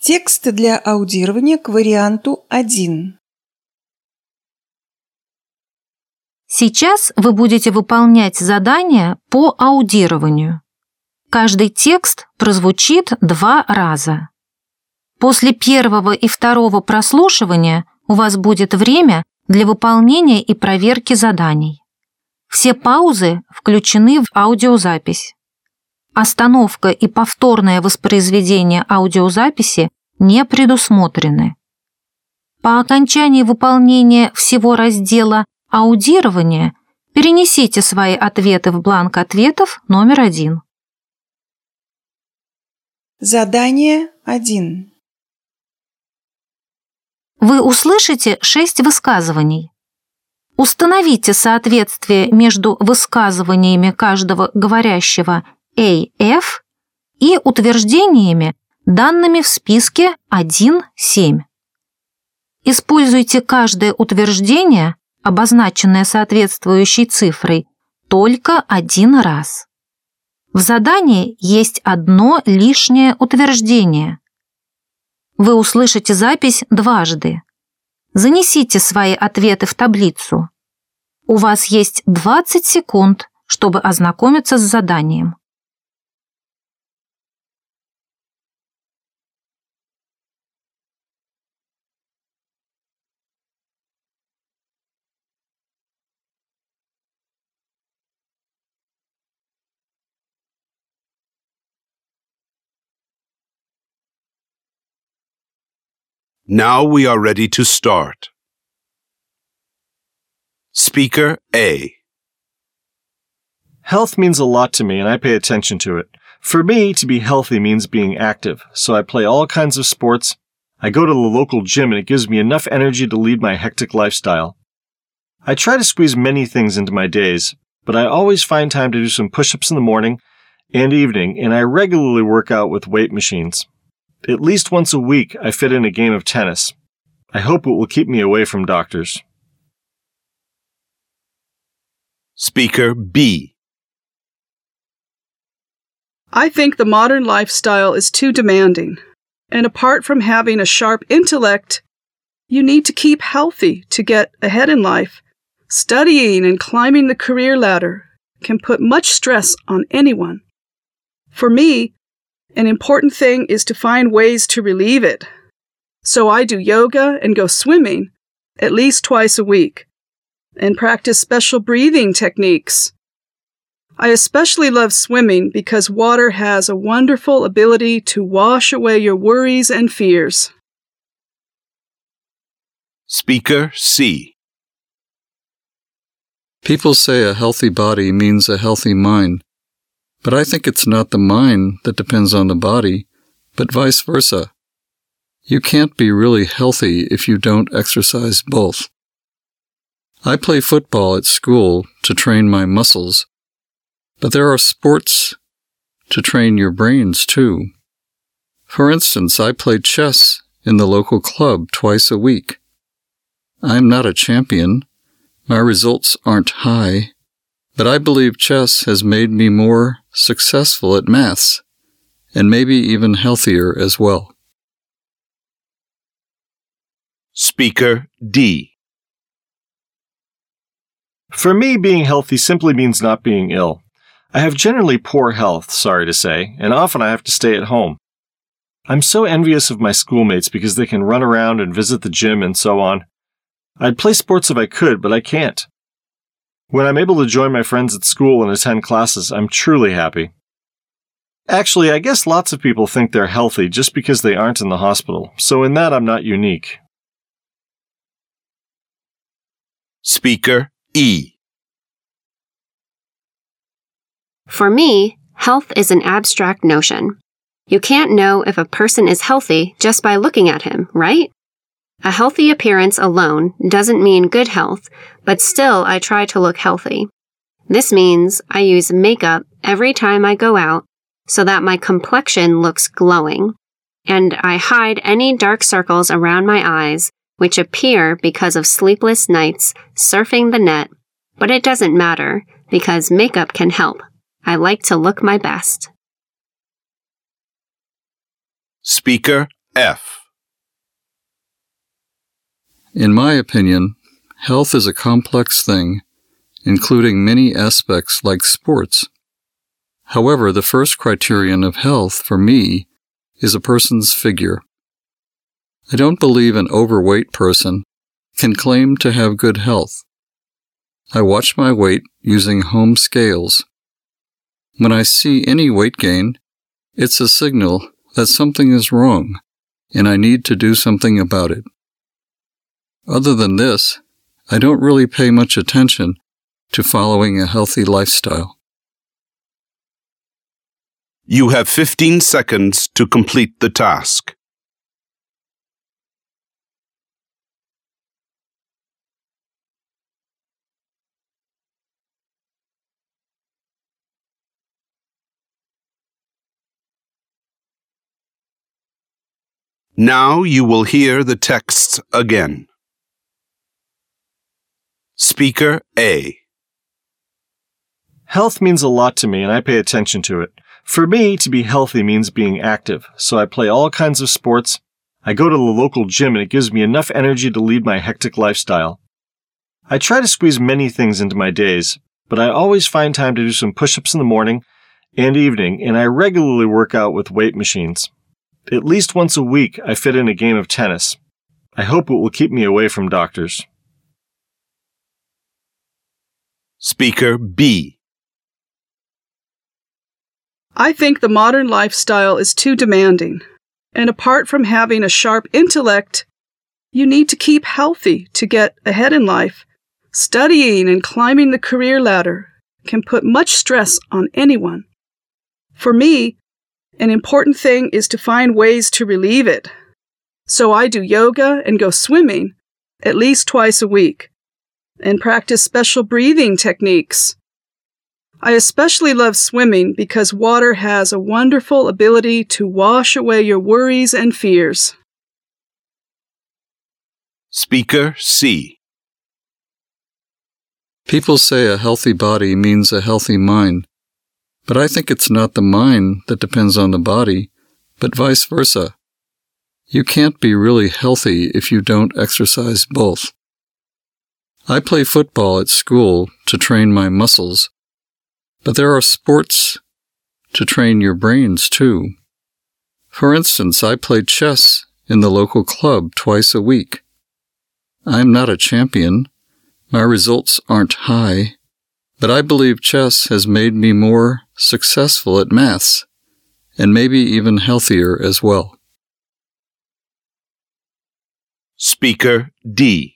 Текст для аудирования к варианту 1. Сейчас вы будете выполнять задание по аудированию. Каждый текст прозвучит 2 раза. После первого и второго прослушивания у вас будет время для выполнения и проверки заданий. Все паузы включены в аудиозапись. Остановка и повторное воспроизведение аудиозаписи не предусмотрены. По окончании выполнения всего раздела «Аудирование» перенесите свои ответы в бланк ответов номер 1. Задание 1. Вы услышите 6 высказываний. Установите соответствие между высказываниями каждого говорящего AF и утверждениями, данными в списке 1.7. Используйте каждое утверждение, обозначенное соответствующей цифрой, только 1 раз. В задании есть одно лишнее утверждение. Вы услышите запись дважды. Занесите свои ответы в таблицу. У вас есть 20 секунд, чтобы ознакомиться с заданием. Now we are ready to start. Speaker A. Health means a lot to me, and I pay attention to it. For me, to be healthy means being active, so I play all kinds of sports. I go to the local gym, and it gives me enough energy to lead my hectic lifestyle. I try to squeeze many things into my days, but I always find time to do some push-ups in the morning and evening, and I regularly work out with weight machines. At least once a week, I fit in a game of tennis. I hope it will keep me away from doctors. Speaker B. I think the modern lifestyle is too demanding, and apart from having a sharp intellect, you need to keep healthy to get ahead in life. Studying and climbing the career ladder can put much stress on anyone. For me, an important thing is to find ways to relieve it. So I do yoga and go swimming at least twice a week, and practice special breathing techniques. I especially love swimming because water has a wonderful ability to wash away your worries and fears. Speaker C. People say a healthy body means a healthy mind, but I think it's not the mind that depends on the body, but vice versa. You can't be really healthy if you don't exercise both. I play football at school to train my muscles, but there are sports to train your brains too. For instance, I play chess in the local club twice a week. I'm not a champion. My results aren't high, but I believe chess has made me more successful at maths, and maybe even healthier as well. Speaker D. For me, being healthy simply means not being ill. I have generally poor health, sorry to say, and often I have to stay at home. I'm so envious of my schoolmates because they can run around and visit the gym and so on. I'd play sports if I could, but I can't. When I'm able to join my friends at school and attend classes, I'm truly happy. Actually, I guess lots of people think they're healthy just because they aren't in the hospital, so in that I'm not unique. Speaker E. For me, health is an abstract notion. You can't know if a person is healthy just by looking at him, right? A healthy appearance alone doesn't mean good health, but still I try to look healthy. This means I use makeup every time I go out so that my complexion looks glowing, and I hide any dark circles around my eyes which appear because of sleepless nights surfing the net, but it doesn't matter because makeup can help. I like to look my best. Speaker F. In my opinion, health is a complex thing, including many aspects like sports. However, the first criterion of health for me is a person's figure. I don't believe an overweight person can claim to have good health. I watch my weight using home scales. When I see any weight gain, it's a signal that something is wrong, and I need to do something about it. Other than this, I don't really pay much attention to following a healthy lifestyle. You have 15 seconds to complete the task. Now you will hear the texts again. Speaker A. Health means a lot to me and I pay attention to it. For me, to be healthy means being active, so I play all kinds of sports. I go to the local gym and it gives me enough energy to lead my hectic lifestyle. I try to squeeze many things into my days, but I always find time to do some push-ups in the morning and evening, and I regularly work out with weight machines. At least once a week, I fit in a game of tennis. I hope it will keep me away from doctors. Speaker B. I think the modern lifestyle is too demanding, and apart from having a sharp intellect, you need to keep healthy to get ahead in life. Studying and climbing the career ladder can put much stress on anyone. For me, an important thing is to find ways to relieve it. So I do yoga and go swimming at least twice a week, and practice special breathing techniques. I especially love swimming because water has a wonderful ability to wash away your worries and fears. Speaker C. People say a healthy body means a healthy mind, but I think it's not the mind that depends on the body, but vice versa. You can't be really healthy if you don't exercise both. I play football at school to train my muscles, but there are sports to train your brains too. For instance, I play chess in the local club twice a week. I'm not a champion. My results aren't high, but I believe chess has made me more successful at maths, and maybe even healthier as well. Speaker D.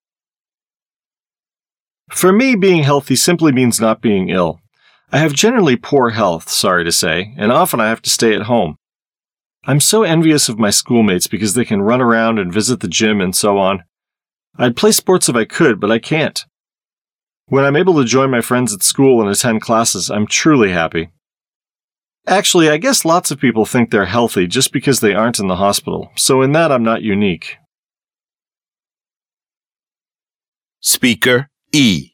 For me, being healthy simply means not being ill. I have generally poor health, sorry to say, and often I have to stay at home. I'm so envious of my schoolmates because they can run around and visit the gym and so on. I'd play sports if I could, but I can't. When I'm able to join my friends at school and attend classes, I'm truly happy. Actually, I guess lots of people think they're healthy just because they aren't in the hospital, so in that I'm not unique. Speaker E.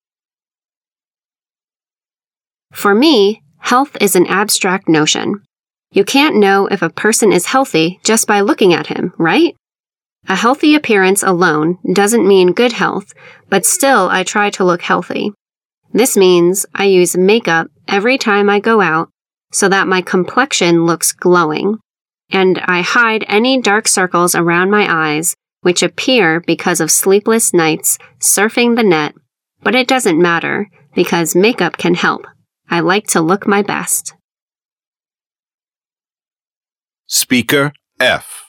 For me, health is an abstract notion. You can't know if a person is healthy just by looking at him, right? A healthy appearance alone doesn't mean good health, but still I try to look healthy. This means I use makeup every time I go out so that my complexion looks glowing, and I hide any dark circles around my eyes which appear because of sleepless nights surfing the net, but it doesn't matter because makeup can help. I like to look my best. Speaker F.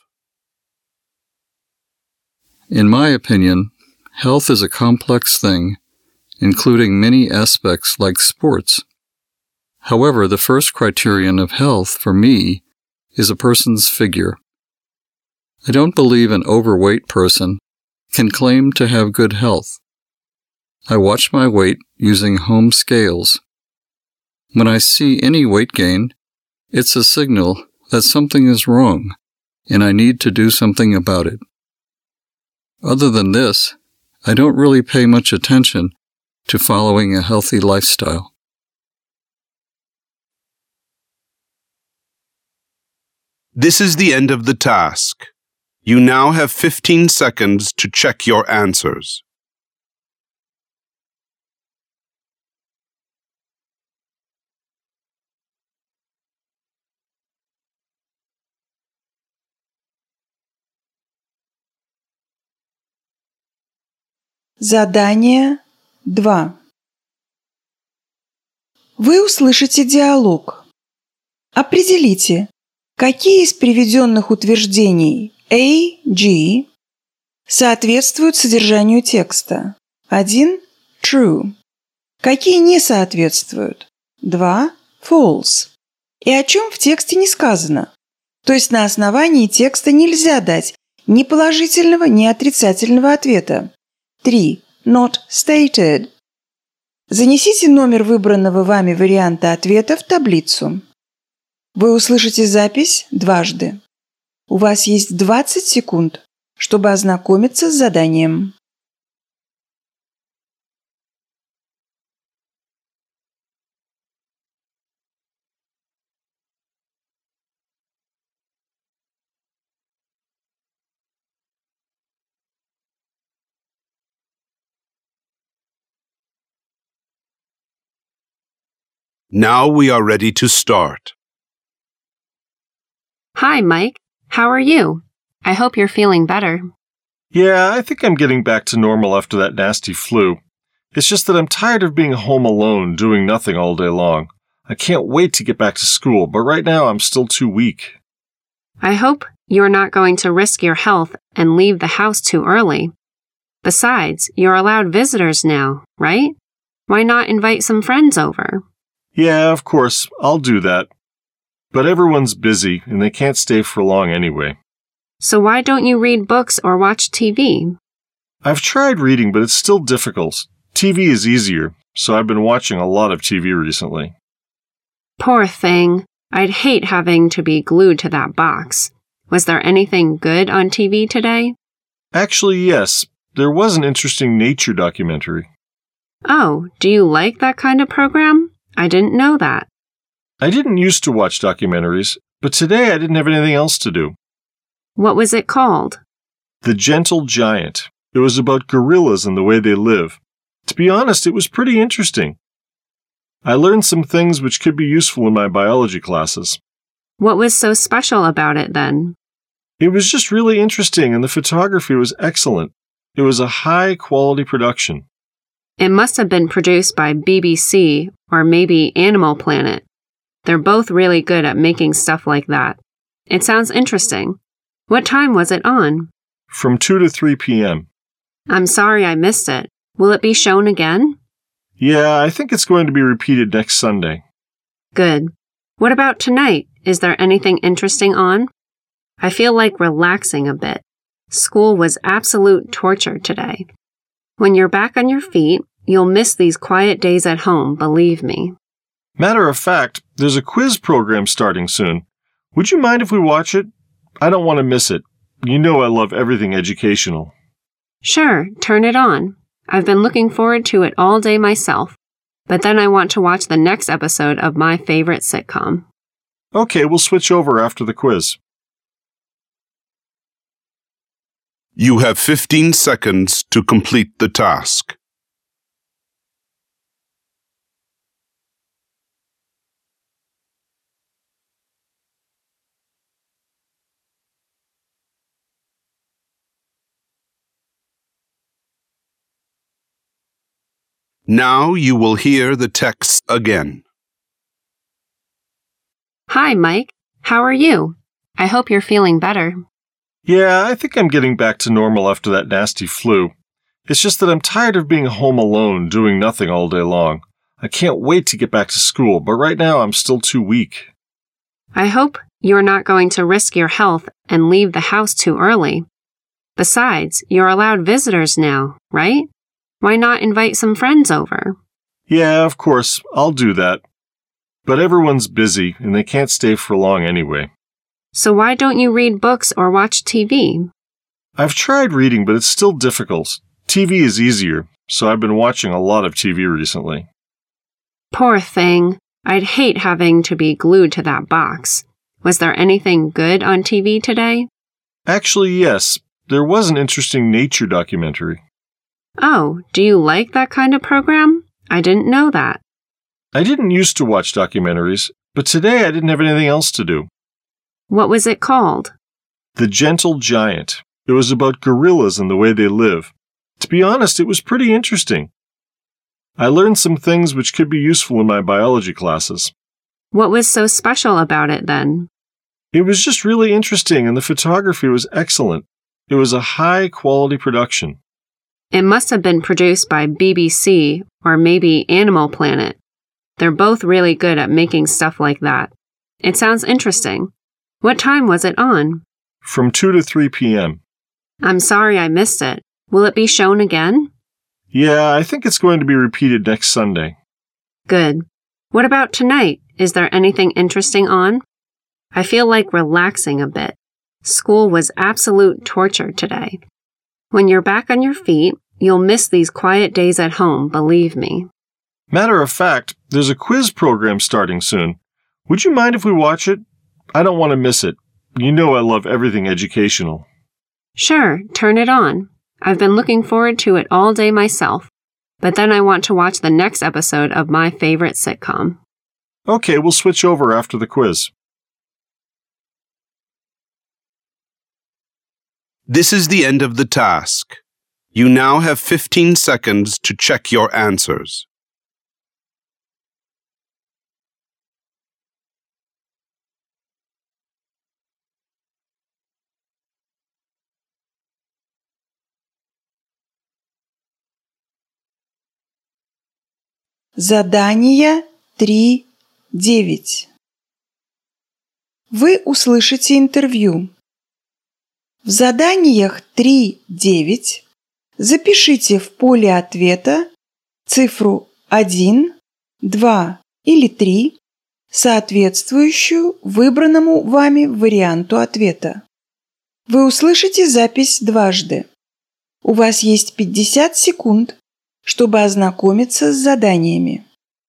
In my opinion, health is a complex thing, including many aspects like sports. However, the first criterion of health for me is a person's figure. I don't believe an overweight person can claim to have good health. I watch my weight using home scales. When I see any weight gain, it's a signal that something is wrong, and I need to do something about it. Other than this, I don't really pay much attention to following a healthy lifestyle. This is the end of the task. You now have 15 seconds to check your answers. Задание 2. Вы услышите диалог. Определите, какие из приведенных утверждений A, G соответствуют содержанию текста. 1. True. Какие не соответствуют. 2. False. И о чем в тексте не сказано. То есть на основании текста нельзя дать ни положительного, ни отрицательного ответа. 3. Not stated. Занесите номер выбранного вами варианта ответа в таблицу. Вы услышите запись дважды. У вас есть 20 секунд, чтобы ознакомиться с заданием. Now we are ready to start. Hi, Mike. How are you? I hope you're feeling better. Yeah, I think I'm getting back to normal after that nasty flu. It's just that I'm tired of being home alone, doing nothing all day long. I can't wait to get back to school, but right now I'm still too weak. I hope you're not going to risk your health and leave the house too early. Besides, you're allowed visitors now, right? Why not invite some friends over? Yeah, of course, I'll do that. But everyone's busy, and they can't stay for long anyway. So why don't you read books or watch TV? I've tried reading, but it's still difficult. TV is easier, so I've been watching a lot of TV recently. Poor thing. I'd hate having to be glued to that box. Was there anything good on TV today? Actually, yes. There was an interesting nature documentary. Oh, do you like that kind of program? I didn't know that. I didn't used to watch documentaries, but today I didn't have anything else to do. What was it called? The Gentle Giant. It was about gorillas and the way they live. To be honest, it was pretty interesting. I learned some things which could be useful in my biology classes. What was so special about it then? It was just really interesting and the photography was excellent. It was a high-quality production. It must have been produced by BBC or maybe Animal Planet. They're both really good at making stuff like that. It sounds interesting. What time was it on? From 2 to 3 p.m. I'm sorry I missed it. Will it be shown again? Yeah, I think it's going to be repeated next Sunday. Good. What about tonight? Is there anything interesting on? I feel like relaxing a bit. School was absolute torture today. When you're back on your feet, you'll miss these quiet days at home, believe me. Matter of fact, there's a quiz program starting soon. Would you mind if we watch it? I don't want to miss it. You know I love everything educational. Sure, turn it on. I've been looking forward to it all day myself, but then I want to watch the next episode of my favorite sitcom. Okay, we'll switch over after the quiz. You have 15 seconds to complete the task. Now you will hear the text again. Hi, Mike. How are you? I hope you're feeling better. Yeah, I think I'm getting back to normal after that nasty flu. It's just that I'm tired of being home alone, doing nothing all day long. I can't wait to get back to school, but right now I'm still too weak. I hope you're not going to risk your health and leave the house too early. Besides, you're allowed visitors now, right? Why not invite some friends over? Yeah, of course, I'll do that. But everyone's busy, and they can't stay for long anyway. So why don't you read books or watch TV? I've tried reading, but it's still difficult. TV is easier, so I've been watching a lot of TV recently. Poor thing. I'd hate having to be glued to that box. Was there anything good on TV today? Actually, yes. There was an interesting nature documentary. Oh, do you like that kind of program? I didn't know that. I didn't used to watch documentaries, but today I didn't have anything else to do. What was it called? The Gentle Giant. It was about gorillas and the way they live. To be honest, it was pretty interesting. I learned some things which could be useful in my biology classes. What was so special about it then? It was just really interesting, and the photography was excellent. It was a high-quality production. It must have been produced by BBC or maybe Animal Planet. They're both really good at making stuff like that. It sounds interesting. What time was it on? From 2 to 3 p.m. I'm sorry I missed it. Will it be shown again? Yeah, I think it's going to be repeated next Sunday. Good. What about tonight? Is there anything interesting on? I feel like relaxing a bit. School was absolute torture today. When you're back on your feet, you'll miss these quiet days at home, believe me. Matter of fact, there's a quiz program starting soon. Would you mind if we watch it? I don't want to miss it. You know I love everything educational. Sure, turn it on. I've been looking forward to it all day myself, but then I want to watch the next episode of my favorite sitcom. Okay, we'll switch over after the quiz. This is the end of the task. You now have 15 seconds to check your answers. Задание 3.9. Вы услышите интервью. В заданиях 3.9 запишите в поле ответа цифру 1, 2 или 3, соответствующую выбранному вами варианту ответа. Вы услышите запись дважды. У вас есть 50 секунд, чтобы ознакомиться с заданиями.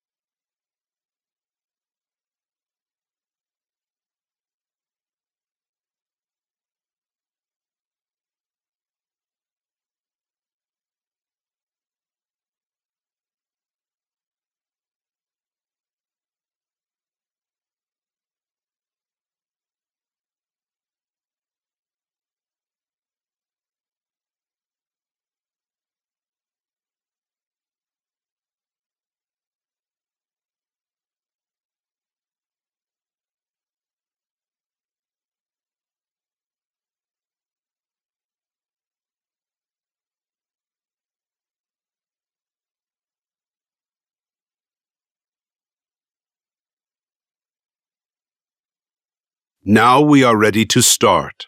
Now we are ready to start.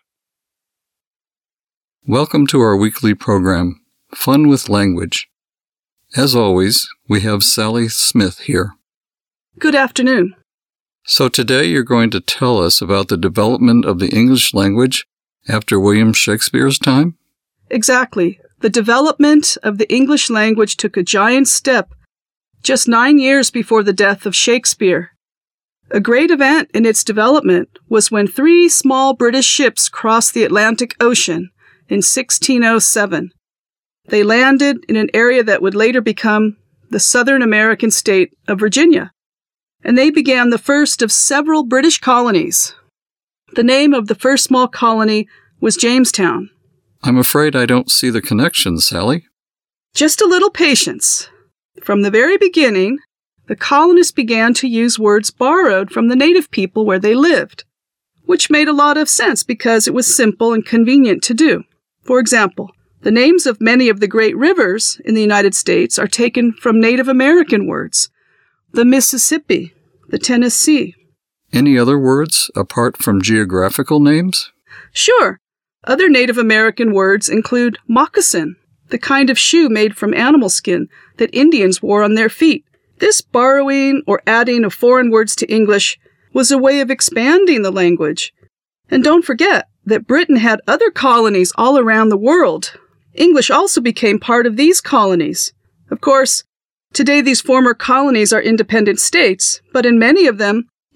Welcome to our weekly program, Fun with Language. As always, we have Sally Smith here. Good afternoon. So today you're going to tell us about the development of the English language after William Shakespeare's time? Exactly. The development of the English language took a giant step just 9 years before the death of Shakespeare. A great event in its development was when 3 small British ships crossed the Atlantic Ocean in 1607. They landed in an area that would later become the Southern American state of Virginia, and they began the first of several British colonies. The name of the first small colony was Jamestown. I'm afraid I don't see the connection, Sally. Just a little patience. From the very beginning, the colonists began to use words borrowed from the native people where they lived, which made a lot of sense because it was simple and convenient to do. For example, the names of many of the great rivers in the United States are taken from Native American words. The Mississippi, the Tennessee. Any other words apart from geographical names? Sure. Other Native American words include moccasin, the kind of shoe made from animal skin that Indians wore on their feet. This borrowing or adding of foreign words to English was a way of expanding the language. And don't forget that Britain had other colonies all around the world. English also became part of these colonies. Of course, today these former colonies are independent states, but in many of them,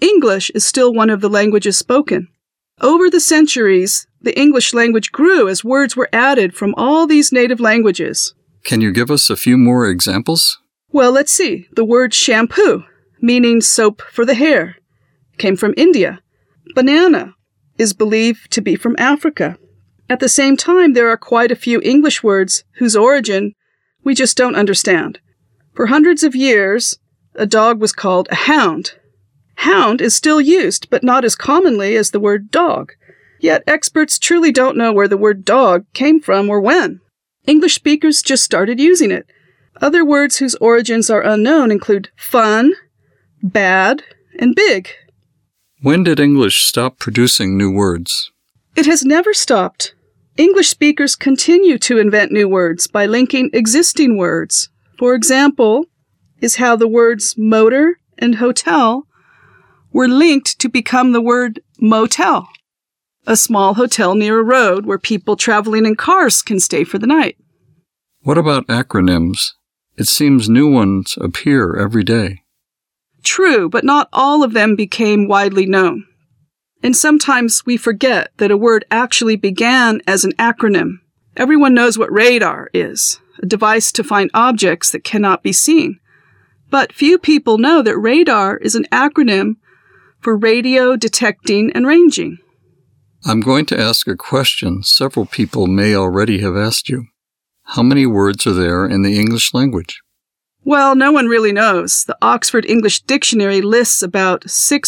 English is still one of the languages spoken. Over the centuries, the English language grew as words were added from all these native languages. Can you give us a few more examples? Well, let's see. The word shampoo, meaning soap for the hair, came from India. Banana is believed to be from Africa. At the same time, there are quite a few English words whose origin we just don't understand. For hundreds of years, a dog was called a hound. Hound is still used, but not as commonly as the word dog. Yet experts truly don't know where the word dog came from or when. English speakers just started using it. Other words whose origins are unknown include fun, bad, and big. When did English stop producing new words? It has never stopped. English speakers continue to invent new words by linking existing words. For example, is how the words motor and hotel were linked to become the word motel, a small hotel near a road where people traveling in cars can stay for the night. What about acronyms? It seems new ones appear every day. True, but not all of them became widely known. And sometimes we forget that a word actually began as an acronym. Everyone knows what radar is, a device to find objects that cannot be seen. But few people know that radar is an acronym for radio detecting and ranging. I'm going to ask a question several people may already have asked you. How many words are there in the English language? Well, no one really knows. The Oxford English Dictionary lists about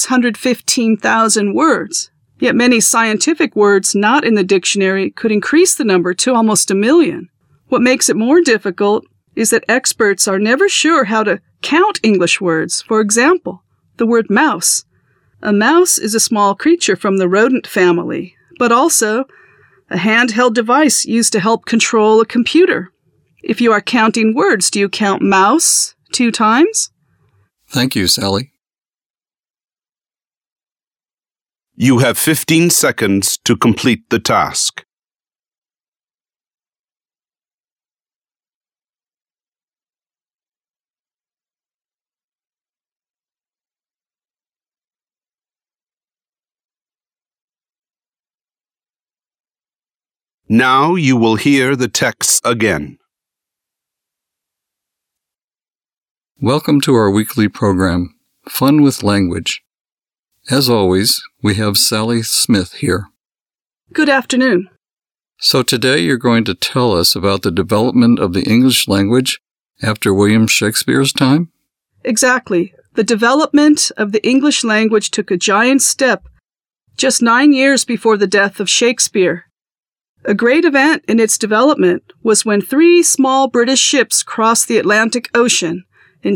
615,000 words. Yet many scientific words not in the dictionary could increase the number to almost 1 million. What makes it more difficult is that experts are never sure how to count English words. For example, the word mouse. A mouse is a small creature from the rodent family, but also a handheld device used to help control a computer. If you are counting words, do you count mouse 2 times? Thank you, Sally. You have 15 seconds to complete the task. Now you will hear the texts again. Welcome to our weekly program, Fun with Language. As always, we have Sally Smith here. Good afternoon. So today you're going to tell us about the development of the English language after William Shakespeare's time? Exactly. The development of the English language took a giant step just 9 years before the death of Shakespeare. A great event in its development was when 3 small British ships crossed the Atlantic Ocean in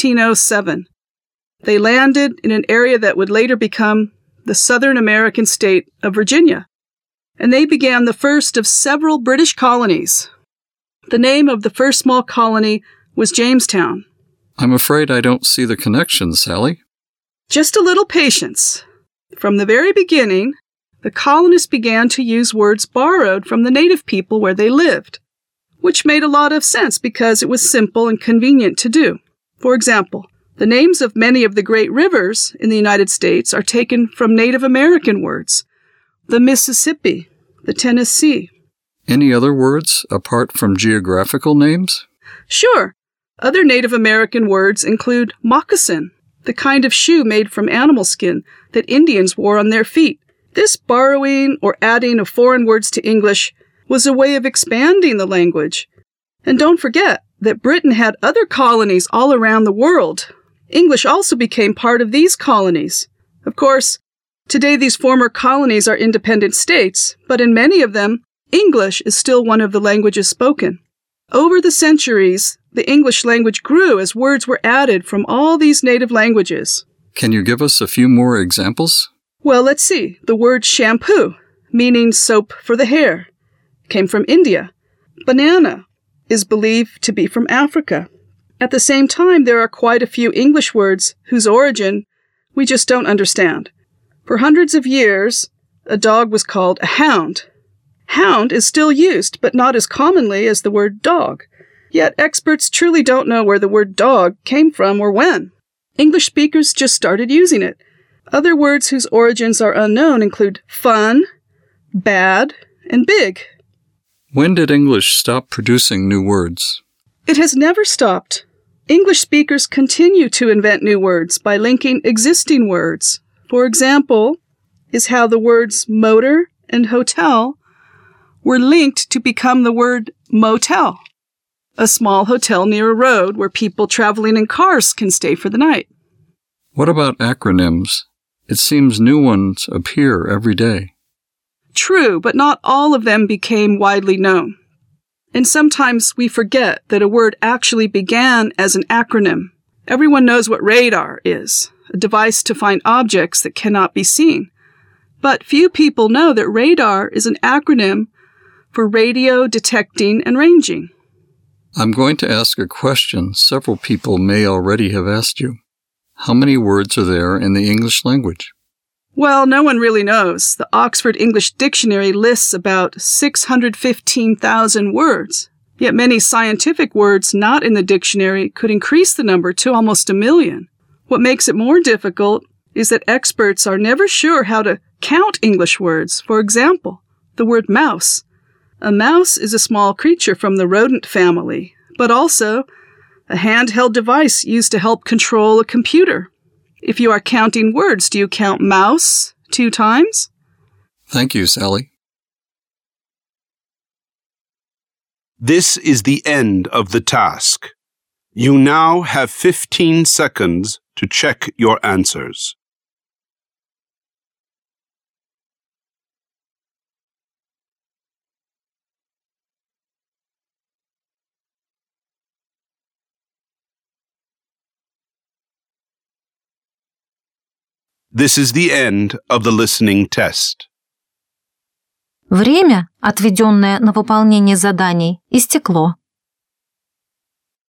1607. They landed in an area that would later become the Southern American state of Virginia, and they began the first of several British colonies. The name of the first small colony was Jamestown. I'm afraid I don't see the connection, Sally. Just a little patience. From the very beginning, the colonists began to use words borrowed from the native people where they lived, which made a lot of sense because it was simple and convenient to do. For example, the names of many of the great rivers in the United States are taken from Native American words. The Mississippi, the Tennessee. Any other words apart from geographical names? Sure. Other Native American words include moccasin, the kind of shoe made from animal skin that Indians wore on their feet. This borrowing or adding of foreign words to English was a way of expanding the language. And don't forget that Britain had other colonies all around the world. English also became part of these colonies. Of course, today these former colonies are independent states, but in many of them, English is still one of the languages spoken. Over the centuries, the English language grew as words were added from all these native languages. Can you give us a few more examples? Well, let's see. The word shampoo, meaning soap for the hair, came from India. Banana is believed to be from Africa. At the same time, there are quite a few English words whose origin we just don't understand. For hundreds of years, a dog was called a hound. Hound is still used, but not as commonly as the word dog. Yet experts truly don't know where the word dog came from or when. English speakers just started using it. Other words whose origins are unknown include fun, bad, and big. When did English stop producing new words? It has never stopped. English speakers continue to invent new words by linking existing words. For example, is how the words motor and hotel were linked to become the word motel, a small hotel near a road where people traveling in cars can stay for the night. What about acronyms? It seems new ones appear every day. True, but not all of them became widely known. And sometimes we forget that a word actually began as an acronym. Everyone knows what radar is, a device to find objects that cannot be seen. But few people know that radar is an acronym for radio detecting and ranging. I'm going to ask a question several people may already have asked you. How many words are there in the English language? Well, no one really knows. The Oxford English Dictionary lists about 615,000 words. Yet many scientific words not in the dictionary could increase the number to almost 1 million. What makes it more difficult is that experts are never sure how to count English words. For example, the word mouse. A mouse is a small creature from the rodent family, but also a handheld device used to help control a computer. If you are counting words, do you count mouse 2 times? Thank you, Sally. This is the end of the task. You now have 15 seconds to check your answers. This is the end of the listening test. Время, отведенное на выполнение заданий, истекло.